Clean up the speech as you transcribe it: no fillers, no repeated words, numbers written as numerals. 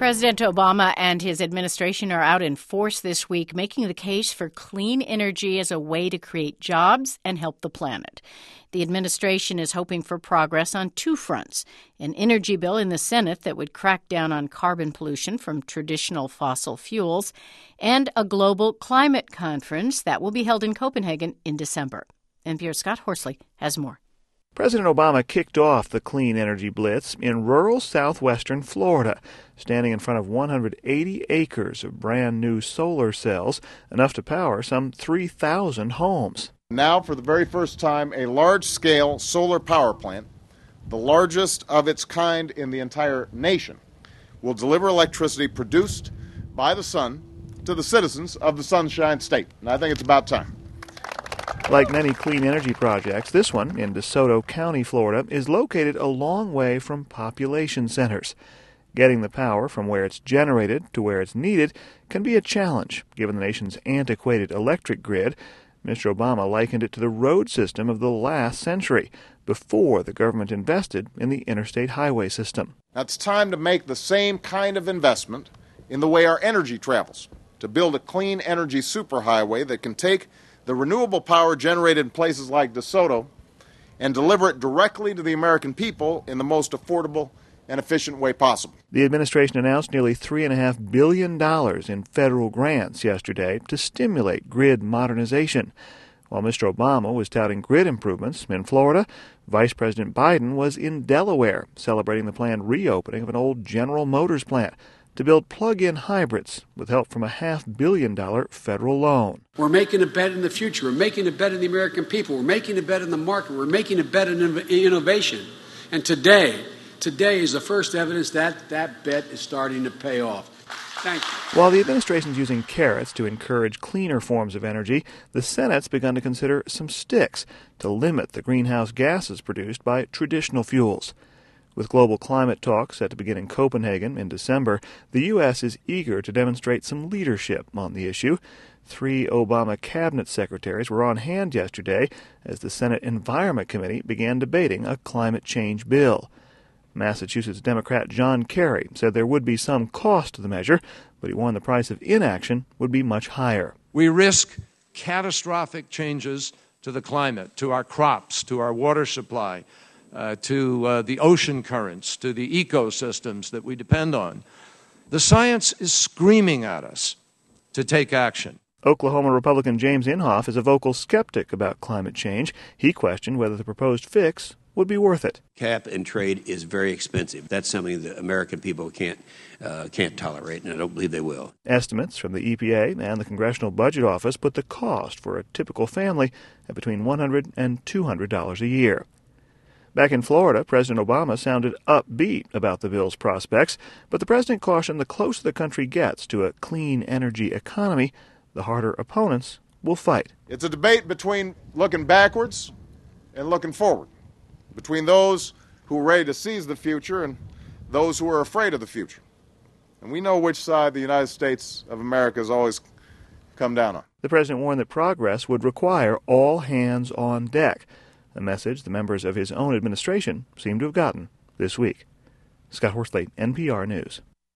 President Obama and his administration are out in force this week, making the case for clean energy as a way to create jobs and help the planet. The administration is hoping for progress on two fronts: an energy bill in the Senate that would crack down on carbon pollution from traditional fossil fuels, and a global climate conference that will be held in Copenhagen in December. NPR's Scott Horsley has more. President Obama kicked off the clean energy blitz in rural southwestern Florida, standing in front of 180 acres of brand-new solar cells, enough to power some 3,000 homes. Now, for the very first time, a large-scale solar power plant, the largest of its kind in the entire nation, will deliver electricity produced by the sun to the citizens of the Sunshine State. And I think it's about time. Like many clean energy projects, this one in DeSoto County, Florida, is located a long way from population centers. Getting the power from where it's generated to where it's needed can be a challenge, given the nation's antiquated electric grid. Mr. Obama likened it to the road system of the last century, before the government invested in the interstate highway system. Now it's time to make the same kind of investment in the way our energy travels, to build a clean energy superhighway that can take the renewable power generated in places like DeSoto and deliver it directly to the American people in the most affordable and efficient way possible. The administration announced nearly $3.5 billion in federal grants yesterday to stimulate grid modernization. While Mr. Obama was touting grid improvements in Florida, Vice President Biden was in Delaware celebrating the planned reopening of an old General Motors plant to build plug-in hybrids with help from a $500 million federal loan. We're making a bet in the future. We're making a bet in the American people. We're making a bet in the market. We're making a bet in innovation. And today is the first evidence that that bet is starting to pay off. Thank you. While the administration's using carrots to encourage cleaner forms of energy, the Senate's begun to consider some sticks to limit the greenhouse gases produced by traditional fuels. With global climate talks set to begin in Copenhagen in December, the U.S. is eager to demonstrate some leadership on the issue. 3 Obama cabinet secretaries were on hand yesterday as the Senate Environment Committee began debating a climate change bill. Massachusetts Democrat John Kerry said there would be some cost to the measure, but he warned the price of inaction would be much higher. We risk catastrophic changes to the climate, to our crops, to our water supply, to the ocean currents, to the ecosystems that we depend on. The science is screaming at us to take action. Oklahoma Republican James Inhofe is a vocal skeptic about climate change. He questioned whether the proposed fix would be worth it. Cap and trade is very expensive. That's something that American people can't tolerate, and I don't believe they will. Estimates from the EPA and the Congressional Budget Office put the cost for a typical family at between $100 and $200 a year. Back in Florida, President Obama sounded upbeat about the bill's prospects, but the president cautioned the closer the country gets to a clean energy economy, the harder opponents will fight. It's a debate between looking backwards and looking forward, between those who are ready to seize the future and those who are afraid of the future. And we know which side the United States of America has always come down on. The president warned that progress would require all hands on deck, a message the members of his own administration seem to have gotten this week. Scott Horsley, NPR News.